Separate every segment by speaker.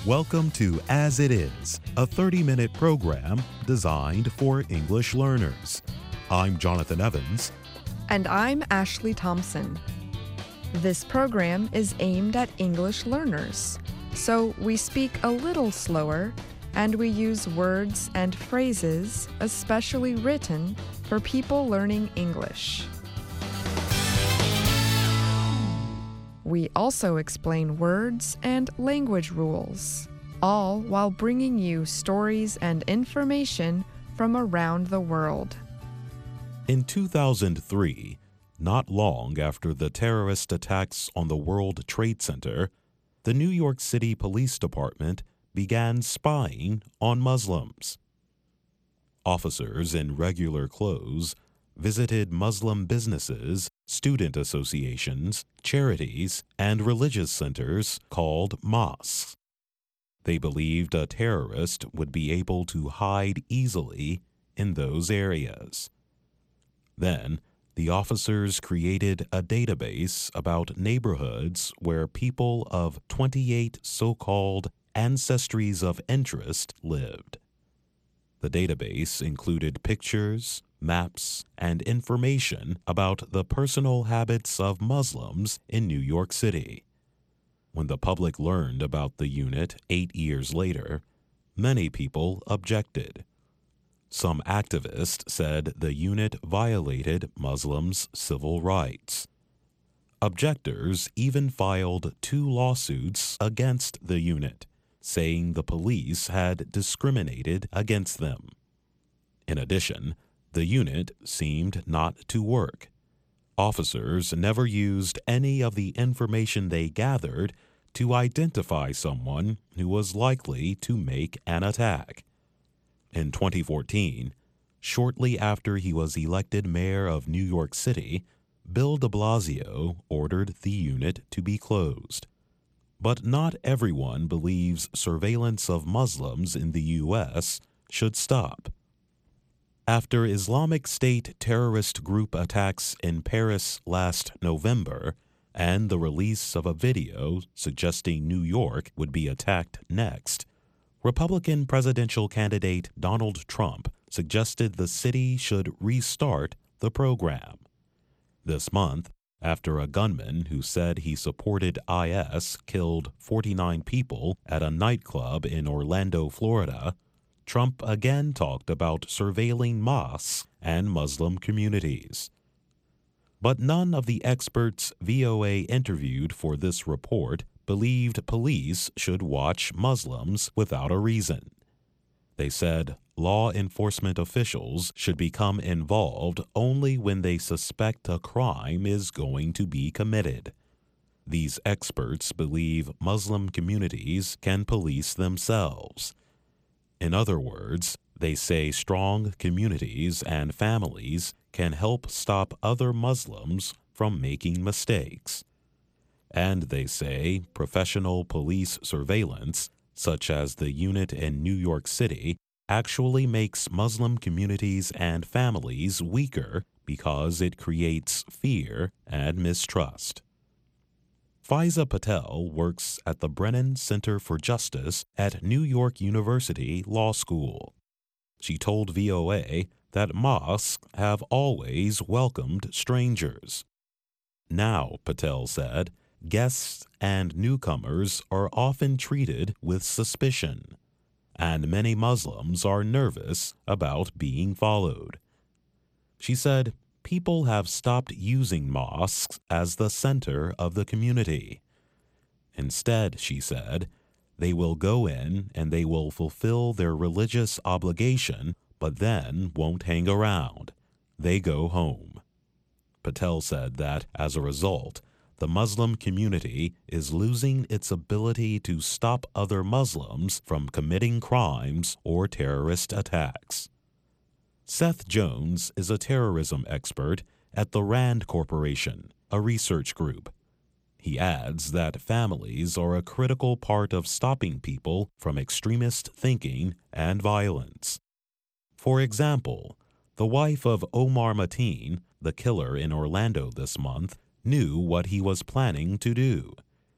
Speaker 1: Welcome to As It Is, a 30-minute program designed for English learners. I'm Jonathan Evans.
Speaker 2: And I'm Ashley Thompson. This program is aimed at English learners, so we speak a little slower and we use words and phrases especially written for people learning English. We also explain words and language rules, all while bringing you stories and information from around the world.
Speaker 1: In 2003, not long after the terrorist attacks on the World Trade Center, the New York City Police Department began spying on Muslims. Officers in regular clothes visited Muslim businesses, student associations, charities, and religious centers called mosques. They believed a terrorist would be able to hide easily in those areas. Then, the officers created a database about neighborhoods where people of 28 so-called ancestries of interest lived. The database included pictures, maps, and information about the personal habits of Muslims in New York City. When the public learned about the unit 8 years later, many people objected. Some activists said the unit violated Muslims' civil rights. Objectors even filed 2 lawsuits against the unit, saying the police had discriminated against them. In addition, the unit seemed not to work. Officers never used any of the information they gathered to identify someone who was likely to make an attack. In 2014, shortly after he was elected mayor of New York City, Bill de Blasio ordered the unit to be closed. But not everyone believes surveillance of Muslims in the U.S. should stop. After Islamic State terrorist group attacks in Paris last November and the release of a video suggesting New York would be attacked next, Republican presidential candidate Donald Trump suggested the city should restart the program. This month, after a gunman who said he supported IS killed 49 people at a nightclub in Orlando, Florida, Trump again talked about surveilling mosques and Muslim communities. But none of the experts VOA interviewed for this report believed police should watch Muslims without a reason. They said law enforcement officials should become involved only when they suspect a crime is going to be committed. These experts believe Muslim communities can police themselves. In other words, they say strong communities and families can help stop other Muslims from making mistakes. And they say professional police surveillance, such as the unit in New York City, actually makes Muslim communities and families weaker because it creates fear and mistrust. Faiza Patel works at the Brennan Center for Justice at New York University Law School. She told VOA that mosques have always welcomed strangers. Now, Patel said, guests and newcomers are often treated with suspicion, and many Muslims are nervous about being followed. She said, people have stopped using mosques as the center of the community. Instead, she said, they will go in and they will fulfill their religious obligation, but then won't hang around. They go home. Patel said that, as a result, the Muslim community is losing its ability to stop other Muslims from committing crimes or terrorist attacks. Seth Jones is a terrorism expert at the RAND Corporation, a research group. He adds that families are a critical part of stopping people from extremist thinking and violence. For example, the wife of Omar Mateen, the killer in Orlando this month, knew what he was planning to do.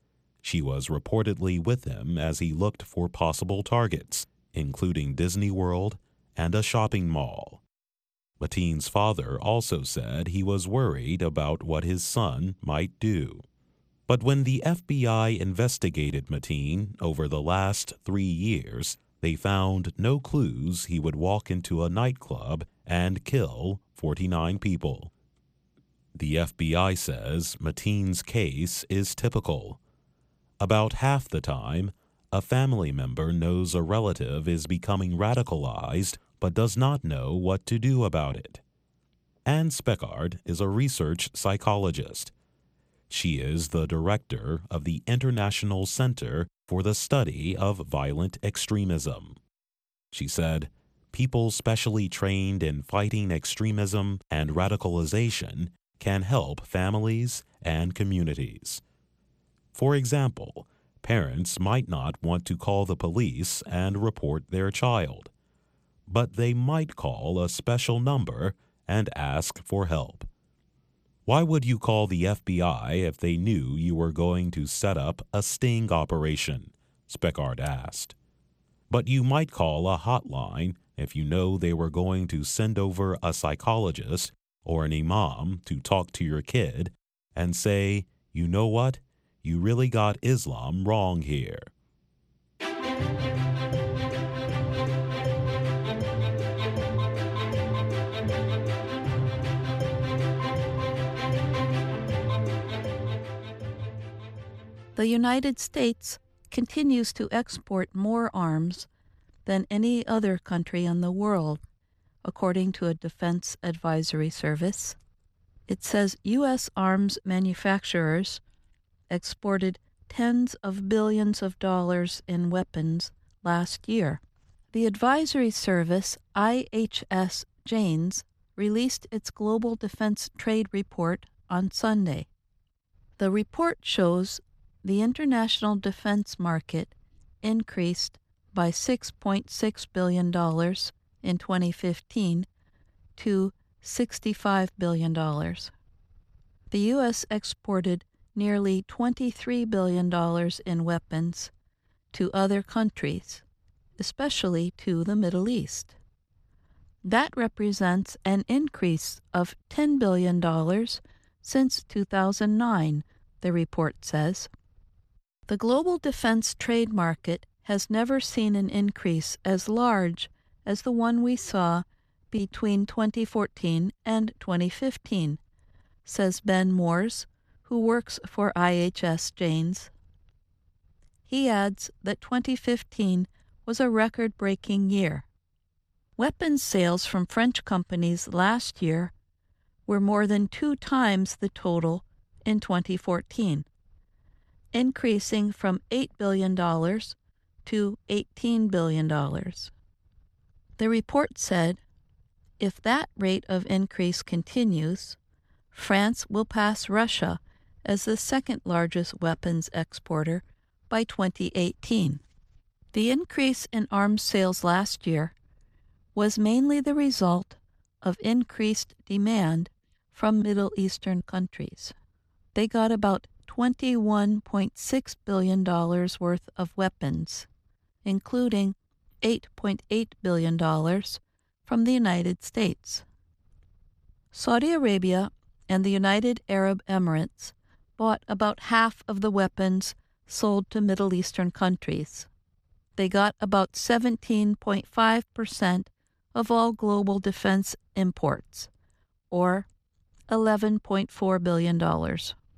Speaker 1: She was reportedly with him as he looked for possible targets, including Disney World and a shopping mall. Mateen's father also said he was worried about what his son might do. But when the FBI investigated Mateen over the last 3 years, they found no clues he would walk into a nightclub and kill 49 people. The FBI says Mateen's case is typical. About half the time, a family member knows a relative is becoming radicalized but does not know what to do about it. Anne Speckhard is a research psychologist. She is the director of the International Center for the Study of Violent Extremism. She said, people specially trained in fighting extremism and radicalization can help families and communities. For example, parents might not want to call the police and report their child, but they might call a special number and ask for help. Why would you call the FBI if they knew you were going to set up a sting operation? Speckhard asked. But you might call a hotline if you know they were going to send over a psychologist or an imam to talk to your kid and say, you know what? You really got Islam wrong here.
Speaker 3: The United States continues to export more arms than any other country in the world, according to a Defense Advisory Service. It says U.S. arms manufacturers exported tens of billions of dollars in weapons last year. The advisory service IHS Janes released its Global Defense Trade Report on Sunday. The report shows the international defense market increased by $6.6 billion in 2015 to $65 billion. The U.S. exported nearly $23 billion in weapons to other countries, especially to the Middle East. That represents an increase of $10 billion since 2009, the report says. The global defense trade market has never seen an increase as large as the one we saw between 2014 and 2015, says Ben Moores, who works for IHS Janes. He adds that 2015 was a record-breaking year. Weapons sales from French companies last year were more than 2 times the total in 2014. Increasing from $8 billion to $18 billion. The report said, if that rate of increase continues, France will pass Russia as the second largest weapons exporter by 2018. The increase in arms sales last year was mainly the result of increased demand from Middle Eastern countries. They got about $21.6 billion worth of weapons, including $8.8 billion from the United States. Saudi Arabia and the United Arab Emirates bought about half of the weapons sold to Middle Eastern countries. They got about 17.5% of all global defense imports, or $11.4 billion.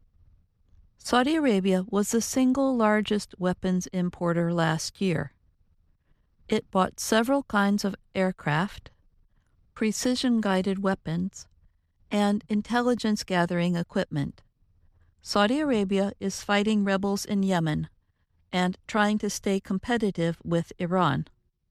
Speaker 3: Saudi Arabia was the single largest weapons importer last year. It bought several kinds of aircraft, precision-guided weapons, and intelligence-gathering equipment. Saudi Arabia is fighting rebels in Yemen and trying to stay competitive with Iran.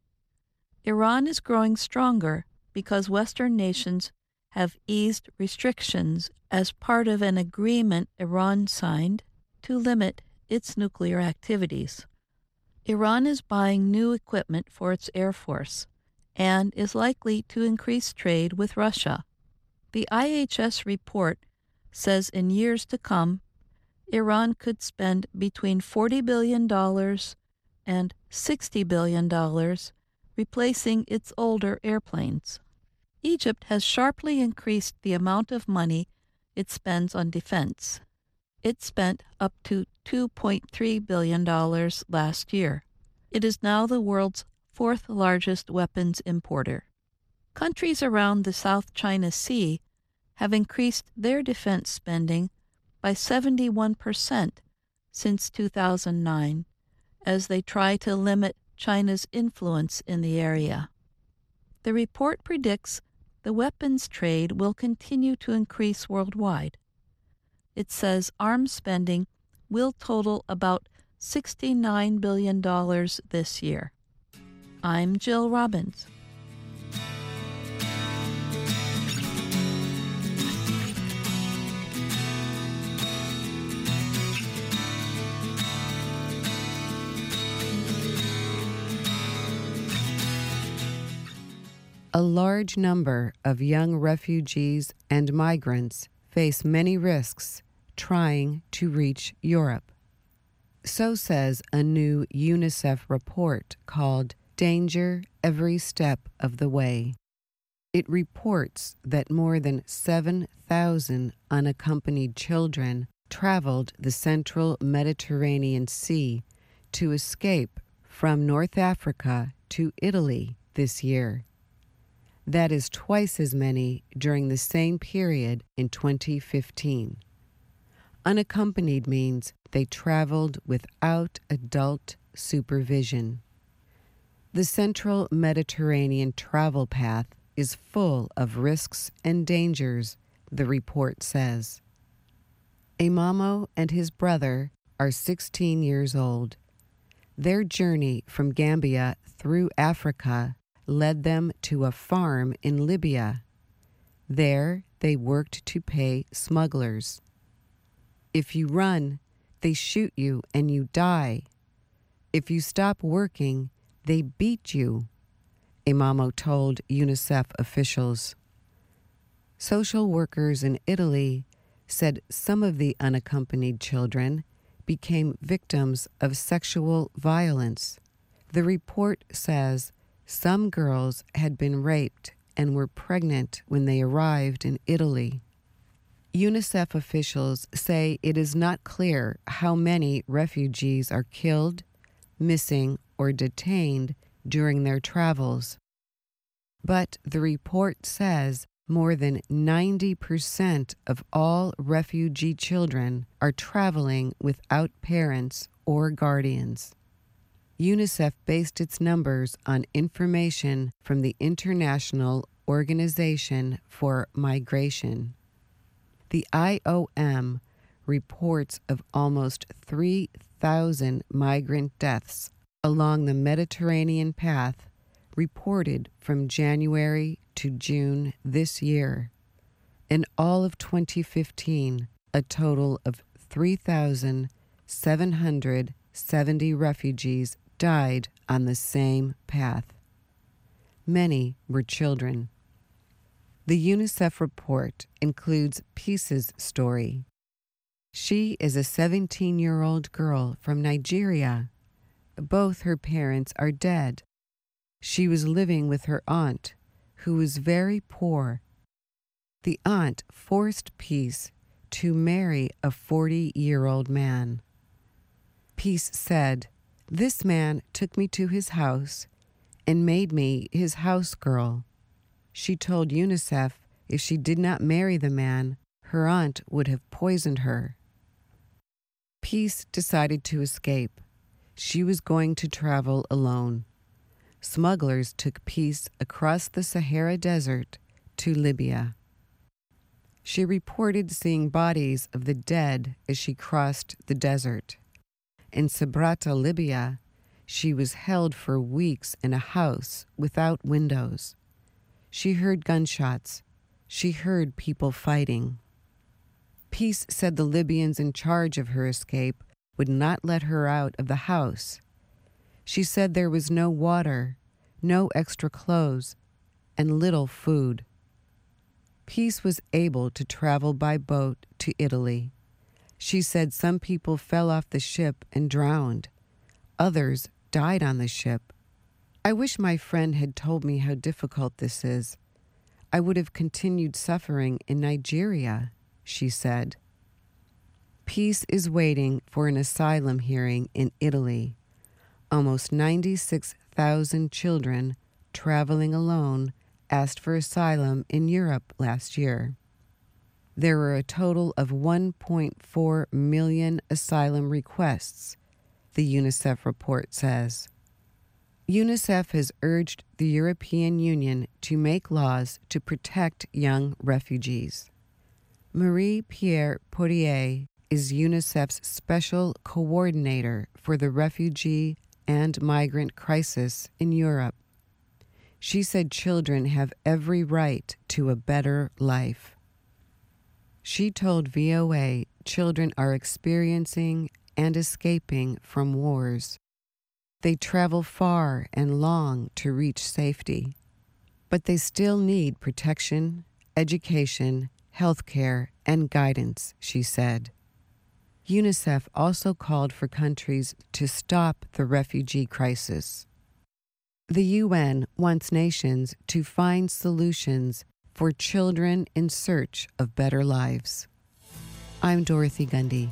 Speaker 3: Iran is growing stronger because Western nations have eased restrictions as part of an agreement Iran signed to limit its nuclear activities. Iran is buying new equipment for its air force and is likely to increase trade with Russia. The IHS report says in years to come, Iran could spend between $40 billion and $60 billion replacing its older airplanes. Egypt has sharply increased the amount of money it spends on defense. It spent up to $2.3 billion last year. It is now the world's fourth largest weapons importer. Countries around the South China Sea have increased their defense spending by 71% since 2009 as they try to limit China's influence in the area. The report predicts the weapons trade will continue to increase worldwide. It says arms spending will total about $69 billion this year. I'm Jill Robbins.
Speaker 4: A large number of young refugees and migrants face many risks trying to reach Europe. So says a new UNICEF report called Danger Every Step of the Way. It reports that more than 7,000 unaccompanied children traveled the central Mediterranean Sea to escape from North Africa to Italy this year. That is twice as many during the same period in 2015. Unaccompanied means they traveled without adult supervision. The central Mediterranean travel path is full of risks and dangers, the report says. Imamo and his brother are 16 years old. Their journey from Gambia through Africa led them to a farm in Libya. There, they worked to pay smugglers. If you run, they shoot you and you die. If you stop working, they beat you, Imamo told UNICEF officials. Social workers in Italy said some of the unaccompanied children became victims of sexual violence. The report says some girls had been raped and were pregnant when they arrived in Italy. UNICEF officials say it is not clear how many refugees are killed, missing, or detained during their travels. But the report says more than 90% of all refugee children are traveling without parents or guardians. UNICEF based its numbers on information from the International Organization for Migration. The IOM reports of almost 3,000 migrant deaths along the Mediterranean path reported from January to June this year. In all of 2015, a total of 3,770 refugees died on the same path. Many were children. The UNICEF report includes Peace's story. She is a 17-year-old girl from Nigeria. Both her parents are dead. She was living with her aunt, who was very poor. The aunt forced Peace to marry a 40-year-old man. Peace said, "This man took me to his house and made me his house girl." She told UNICEF if she did not marry the man, her aunt would have poisoned her. Peace decided to escape. She was going to travel alone. Smugglers took Peace across the Sahara Desert to Libya. She reported seeing bodies of the dead as she crossed the desert. In Sabratha, Libya, she was held for weeks in a house without windows. She heard gunshots. She heard people fighting. Peace said the Libyans in charge of her escape would not let her out of the house. She said there was no water, no extra clothes, and little food. Peace was able to travel by boat to Italy. She said some people fell off the ship and drowned. Others died on the ship. I wish my friend had told me how difficult this is. I would have continued suffering in Nigeria, she said. Peace is waiting for an asylum hearing in Italy. Almost 96,000 children traveling alone asked for asylum in Europe last year. There were a total of 1.4 million asylum requests, the UNICEF report says. UNICEF has urged the European Union to make laws to protect young refugees. Marie-Pierre Potier is UNICEF's special coordinator for the refugee and migrant crisis in Europe. She said children have every right to a better life. She told VOA children are experiencing and escaping from wars. They travel far and long to reach safety, but they still need protection, education, health care, and guidance, she said. UNICEF also called for countries to stop the refugee crisis. The UN wants nations to find solutions for children in search of better lives. I'm Dorothy Gundy.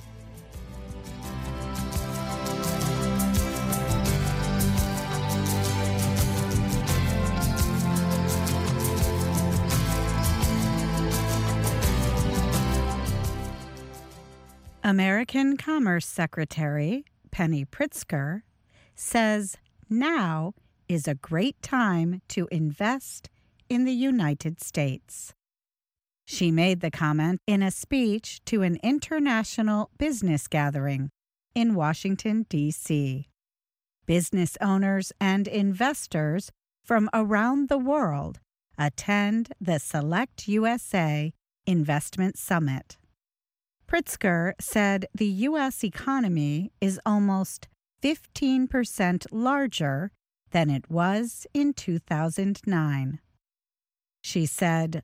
Speaker 5: American Commerce Secretary Penny Pritzker says now is a great time to invest in the United States. She made the comment in a speech to an international business gathering in Washington, D.C. Business owners and investors from around the world attend the Select USA Investment Summit. Pritzker said the U.S. economy is almost 15% larger than it was in 2009. She said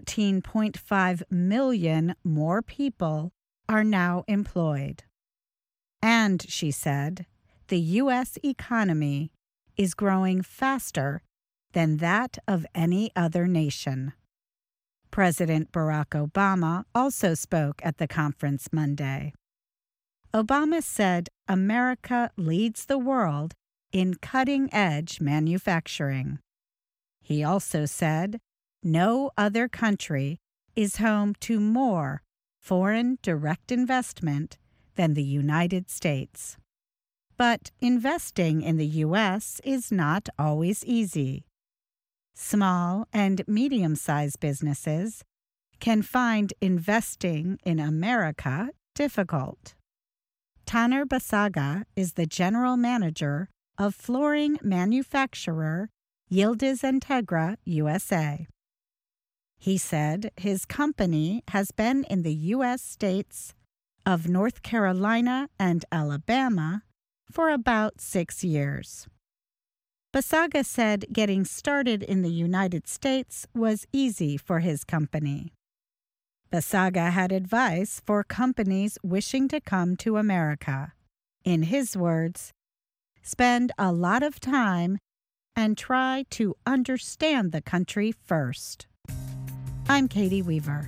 Speaker 5: 14.5 million more people are now employed. And she said the U.S. economy is growing faster than that of any other nation. President Barack Obama also spoke at the conference Monday. Obama said America leads the world in cutting-edge manufacturing. He also said no other country is home to more foreign direct investment than the United States. But investing in the U.S. is not always easy. Small and medium-sized businesses can find investing in America difficult. Taner Basaga is the general manager of flooring manufacturer Yildiz Integra USA. He said his company has been in the U.S. states of North Carolina and Alabama for about 6 years. Basaga said getting started in the United States was easy for his company. Basaga had advice for companies wishing to come to America. In his words, spend a lot of time and try to understand the country first. I'm Katie Weaver.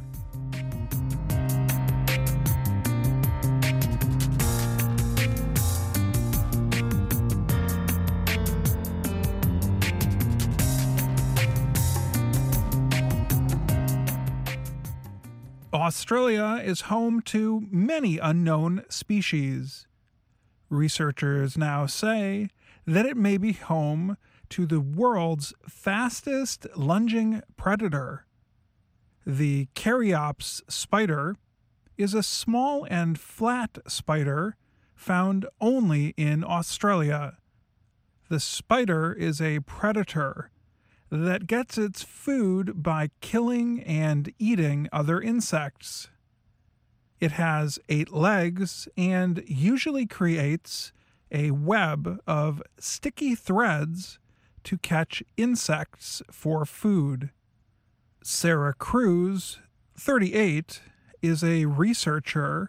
Speaker 6: Australia is home to many unknown species. Researchers now say that it may be home to the world's fastest lunging predator. The Caryopsis spider is a small and flat spider found only in Australia. The spider is a predator that gets its food by killing and eating other insects. It has 8 legs and usually creates a web of sticky threads to catch insects for food. Sarah Cruz, 38, is a researcher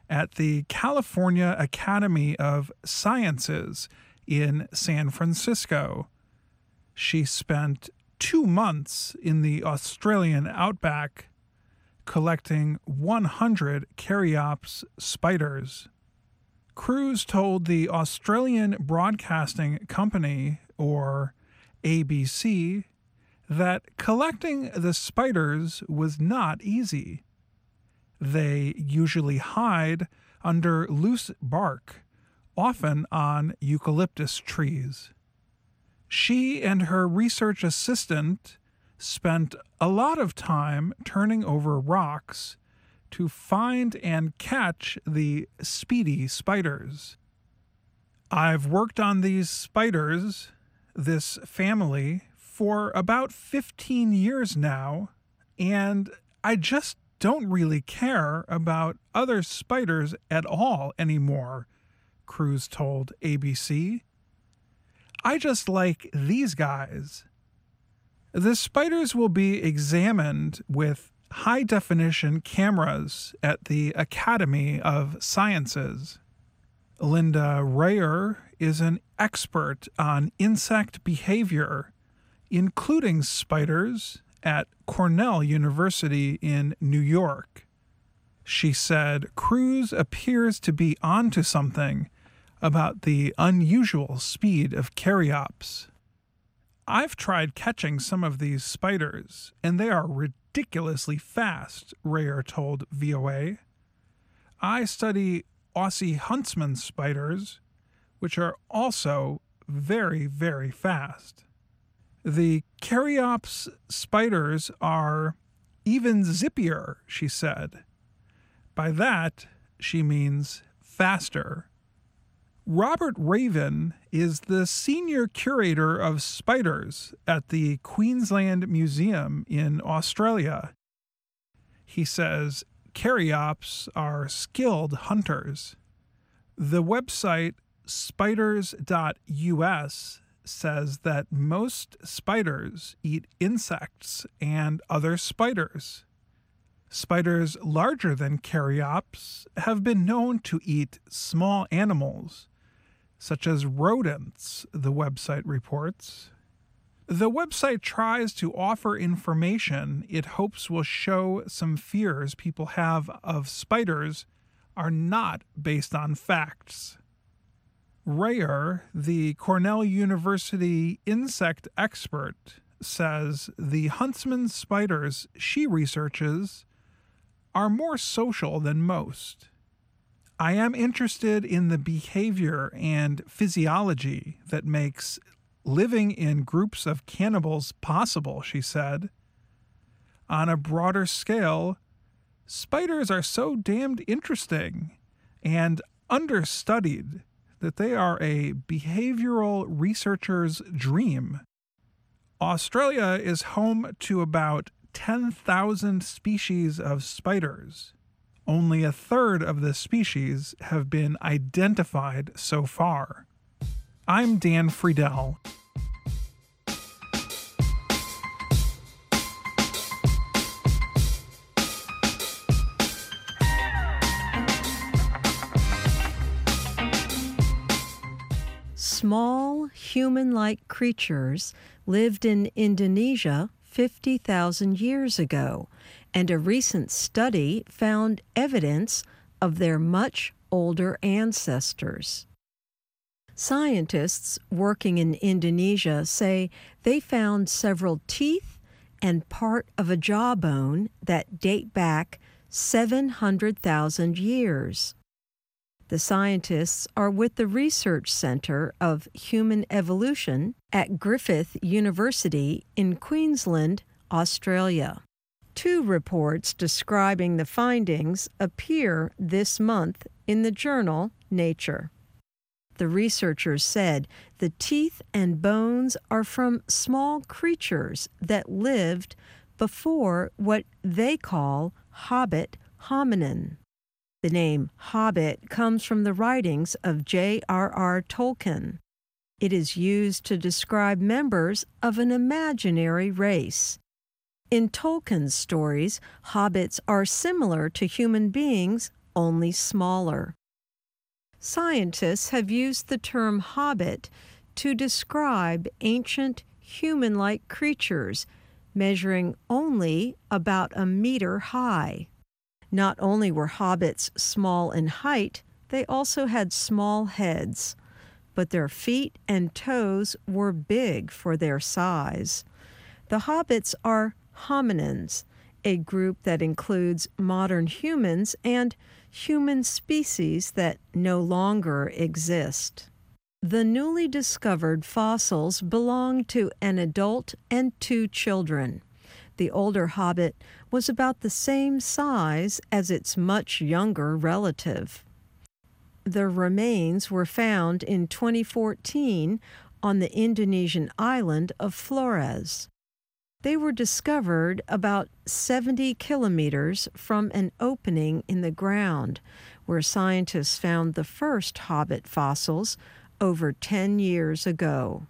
Speaker 6: at the California Academy of Sciences in San Francisco. She spent 2 months in the Australian outback collecting 100 Caryopsis spiders. Cruz told the Australian Broadcasting Company, or ABC, that collecting the spiders was not easy. They usually hide under loose bark, often on eucalyptus trees. She and her research assistant spent a lot of time turning over rocks to find and catch the speedy spiders. I've worked on these spiders, this family, for about 15 years now, and I just don't really care about other spiders at all anymore, Cruz told ABC. I just like these guys. The spiders will be examined with high-definition cameras at the Academy of Sciences. Linda Rayer is an expert on insect behavior, including spiders, at Cornell University in New York. She said Cruz appears to be onto something about the unusual speed of Caryopsis. I've tried catching some of these spiders, and they are ridiculously fast, Rayer told VOA. I study Aussie huntsman spiders, which are also very, very fast. The Caryopsis spiders are even zippier, she said. By that, she means faster. Robert Raven is the senior curator of spiders at the Queensland Museum in Australia. He says Caryopsis are skilled hunters. The website spiders.us says that most spiders eat insects and other spiders. Spiders larger than Caryopsis have been known to eat small animals, such as rodents, the website reports. The website tries to offer information it hopes will show some fears people have of spiders are not based on facts. Rayer, the Cornell University insect expert, says the huntsman spiders she researches are more social than most. I am interested in the behavior and physiology that makes living in groups of cannibals possible, she said. On a broader scale, spiders are so damned interesting and understudied that they are a behavioral researcher's dream. Australia is home to about 10,000 species of spiders. Only a third of the species have been identified so far. I'm Dan Friedel.
Speaker 7: Small, human-like creatures lived in Indonesia 50,000 years ago, and a recent study found evidence of their much older ancestors. Scientists working in Indonesia say they found several teeth and part of a jawbone that date back 700,000 years. The scientists are with the Research Centre of Human Evolution at Griffith University in Queensland, Australia. 2 reports describing the findings appear this month in the journal Nature. The researchers said the teeth and bones are from small creatures that lived before what they call Hobbit hominin. The name Hobbit comes from the writings of J.R.R. Tolkien. It is used to describe members of an imaginary race. In Tolkien's stories, hobbits are similar to human beings, only smaller. Scientists have used the term hobbit to describe ancient human-like creatures measuring only about a meter high. Not only were hobbits small in height, they also had small heads, but their feet and toes were big for their size. The hobbits are hominins, a group that includes modern humans and human species that no longer exist. The newly discovered fossils belong to an adult and 2 children. The older hobbit was about the same size as its much younger relative. The remains were found in 2014 on the Indonesian island of Flores. They were discovered about 70 kilometers from an opening in the ground, where scientists found the first hobbit fossils over 10 years ago.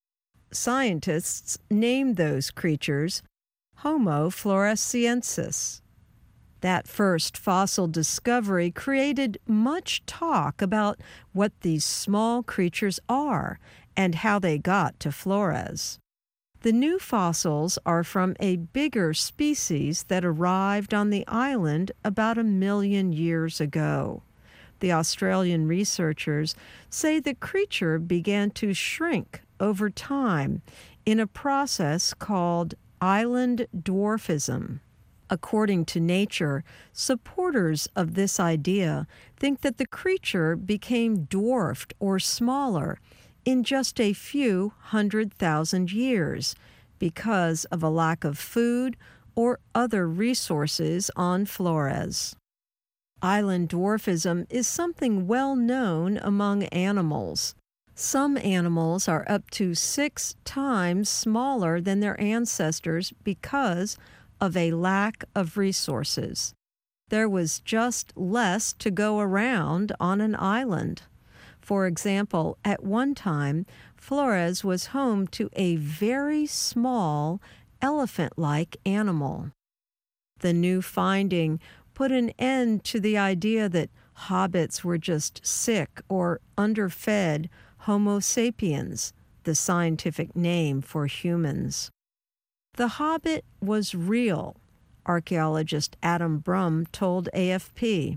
Speaker 7: Scientists named those creatures Homo floresiensis. That first fossil discovery created much talk about what these small creatures are and how they got to Flores. The new fossils are from a bigger species that arrived on the island about 1 million years ago. The Australian researchers say the creature began to shrink over time in a process called island dwarfism. According to Nature, supporters of this idea think that the creature became dwarfed or smaller in just a few 100,000 years because of a lack of food or other resources on Flores. Island dwarfism is something well known among animals. Some animals are up to 6 times smaller than their ancestors because of a lack of resources. There was just less to go around on an island. For example, at one time, Flores was home to a very small elephant-like animal. The new finding put an end to the idea that hobbits were just sick or underfed Homo sapiens, the scientific name for humans. The hobbit was real, archaeologist Adam Brum told AFP.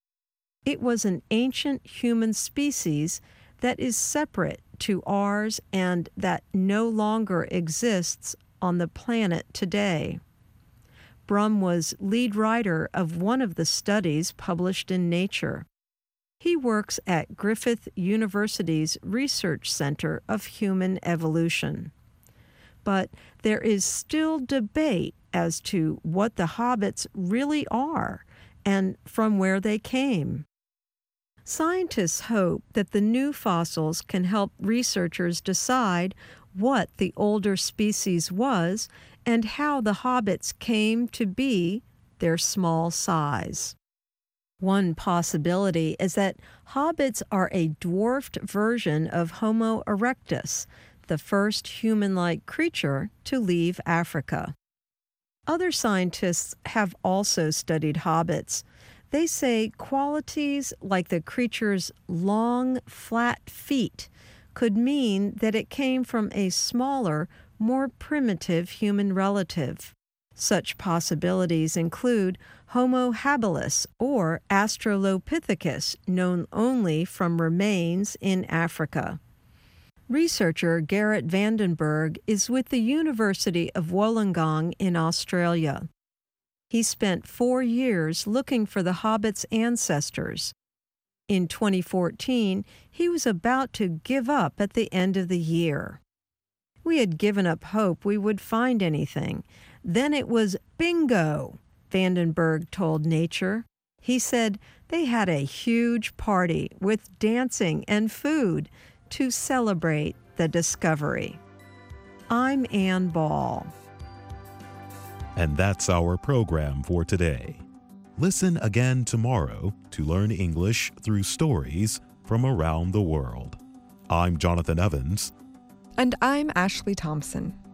Speaker 7: It was an ancient human species that is separate to ours and that no longer exists on the planet today. Brum was lead writer of one of the studies published in Nature. He works at Griffith University's Research Center of Human Evolution. But there is still debate as to what the hobbits really are and from where they came. Scientists hope that the new fossils can help researchers decide what the older species was and how the hobbits came to be their small size. One possibility is that hobbits are a dwarfed version of Homo erectus, the first human-like creature to leave Africa. Other scientists have also studied hobbits. They say qualities like the creature's long, flat feet could mean that it came from a smaller, more primitive human relative. Such possibilities include Homo habilis or Australopithecus, known only from remains in Africa. Researcher Gerrit Vandenberg is with the University of Wollongong in Australia. He spent 4 years looking for the hobbits' ancestors. In 2014, he was about to give up at the end of the year. We had given up hope we would find anything. Then it was bingo, Vandenberg told Nature. He said they had a huge party with dancing and food to celebrate the discovery. I'm Ann Ball.
Speaker 1: And that's our program for today. Listen again tomorrow to learn English through stories from around the world. I'm Jonathan Evans.
Speaker 2: And I'm Ashley Thompson.